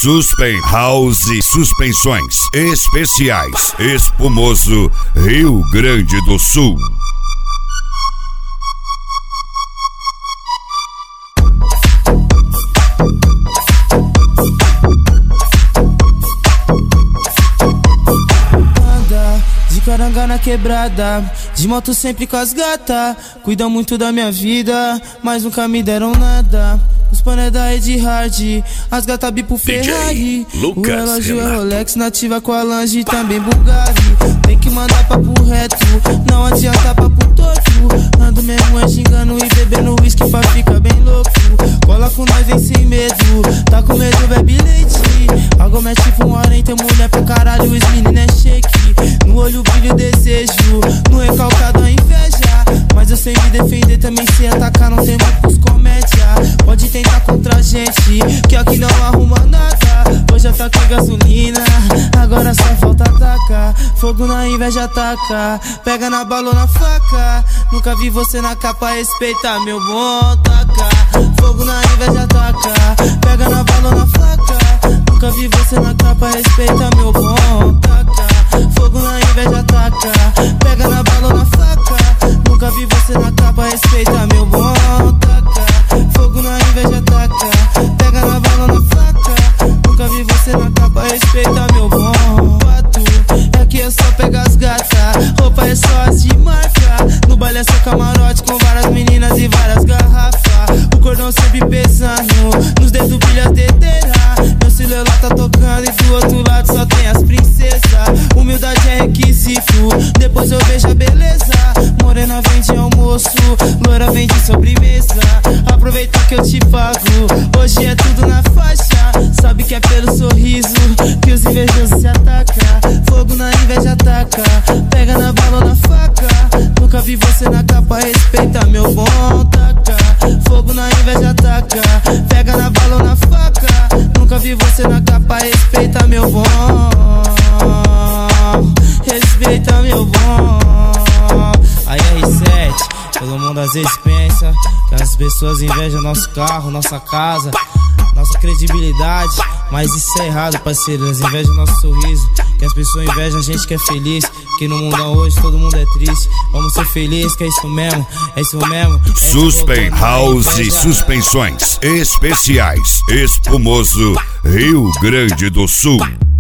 Suspen House Suspensões Especiais Espumoso, Rio Grande do Sul. De caranga na quebrada, de moto sempre com as gata. Cuidam muito da minha vida, mas nunca me deram nada. Os pané da Red Hard, as gata bipo Ferrari. O relógio é Rolex, nativa com a Lange, também Bulgari. Tem que mandar papo reto, não adianta papo torto. Ando mesmo é xingando e bebendo whisky pra ficar bem louco. Cola com nós, vem sem medo, tá com medo, bebe leite. Algo mexe com hora, tem mulher pra caralho, os meninos é shake. No olho brilho desejo, no recalcado a inveja. Mas eu sei me defender, também sei atacar, não tem muitos comédia. Pode tentar contra a gente, que aqui não arruma nada. Hoje eu taquei gasolina, agora só falta atacar. Fogo na inveja ataca, pega na bala ou na faca. Nunca vi você na capa, respeita meu bom taca. Fogo na inveja ataca, pega na bala ou na faca. Nunca vi você na capa, respeita meu bom taca. Fogo na inveja ataca, pega na bala ou na faca. Nunca vi você na capa, respeita meu bom taca. Fogo na inveja ataca, pega na bala ou na faca. Nunca vi você na capa, respeita meu bom fato. É que eu só pego as gata, roupa é só as de marca. No baile é só camarote com várias meninas e várias garrafas. O cordão sempre pesando, nos dedos brilha a dedeira. Meu celular tá tocando e do outro lado só tem as princesas. Humildade é requisito, depois eu vejo a beleza. Morena vem de almoço, loira vem de sobremesa. Aproveita que eu te pago, hoje é tudo na faixa. Sabe que é pelo sorriso que os invejosos se atacam. Fogo na inveja ataca, pega na bala ou na faca. Nunca vi você na capa, respeita meu bom taca. Fogo na inveja ataca, pega na bala ou na faca. Nunca vi você na capa, respeita meu bom. Respeita meu bom. Aí R7, todo mundo às vezes pensa que as pessoas invejam nosso carro, nossa casa, nossa credibilidade. Mas isso é errado, parceiro, eles invejam nosso sorriso. Que as pessoas invejam a gente que é feliz, que no mundão hoje todo mundo é triste. Vamos ser felizes, que é isso mesmo, é isso mesmo. Suspen House Suspensões Especiais Espumoso, Rio Grande do Sul.